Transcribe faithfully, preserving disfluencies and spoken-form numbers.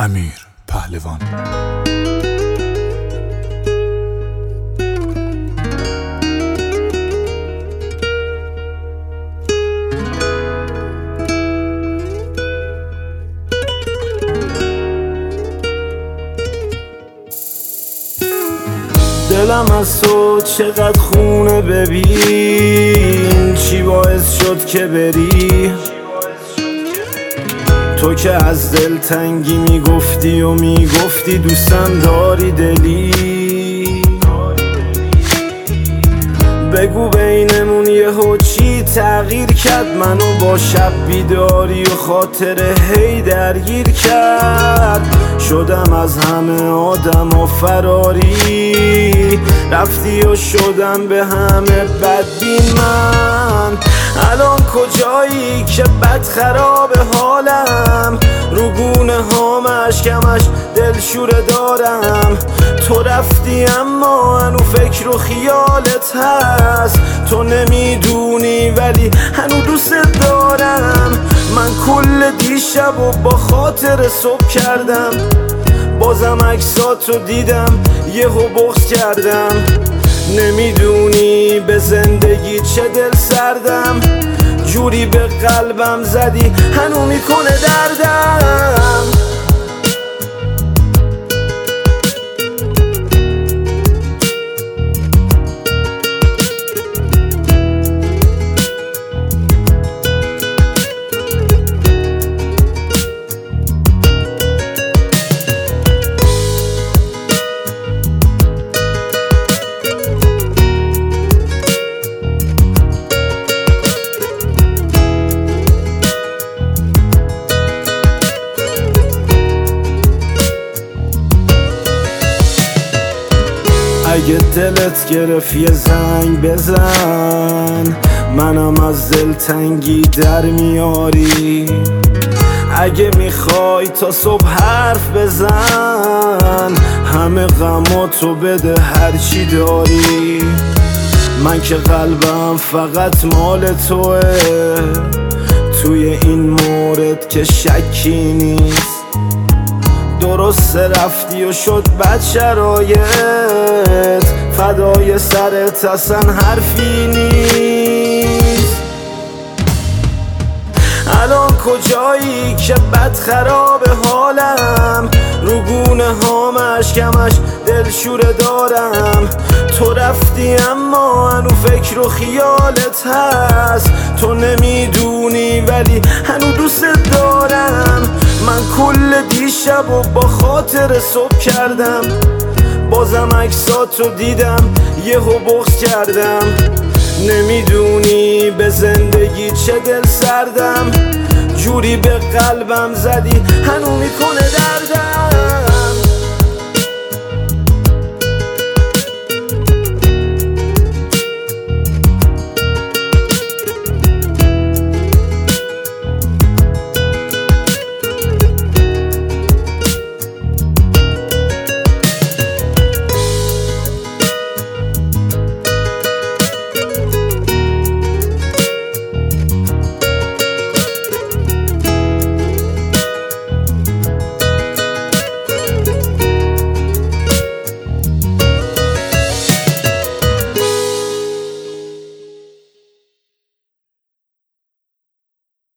امیر پهلوان. دلم از تو چقدر خونه، ببین چی باعث شد که بری. تو که از دل تنگی میگفتی و میگفتی دوستم داری دلی. بگو بینمون یهو چی تغییر کرد، منو با شب بیداری و خاطر هی درگیر کرد. شدم از همه آدم و فراری، رفتی و شدم به همه بدبین. من الان کجایی که بد خراب حالم، رو گونه هام اشکمش دلشوره دارم. تو رفتی اما هنو فکر و خیالت هست، تو نمیدونی ولی هنو دوست دارم. من کل دیشب و با خاطر صبح کردم، بازم عکساتو دیدم یهو بغض کردم. نمیدونی به زندگی چه دل سردم، جوری به قلبم زدی هنو میکنه دردم. اگه دلت گرفت یه زنگ بزن، منم از دل تنگی در میاری. اگه میخوای تا صبح حرف بزن، همه غماتو بده هرچی داری. من که قلبم فقط مال توه، توی این مورد که شکی نیست. درست رفتی و شد بد شرایط، فدای سرت اصلا حرفی نیست. الان کجایی که بد خراب حالم، رو گونه هام اشکمش دلشوره دارم. تو رفتی اما هنو فکر و خیالت هست، تو نمیدونی ولی هنو دوست دارم. من کل دیشب و با خاطر صبح کردم، بازم عکساتو دیدم یهو بغض کردم. نمیدونی به زندگی چه دل سردم، جوری به قلبم زدی هنو میکنه دردم.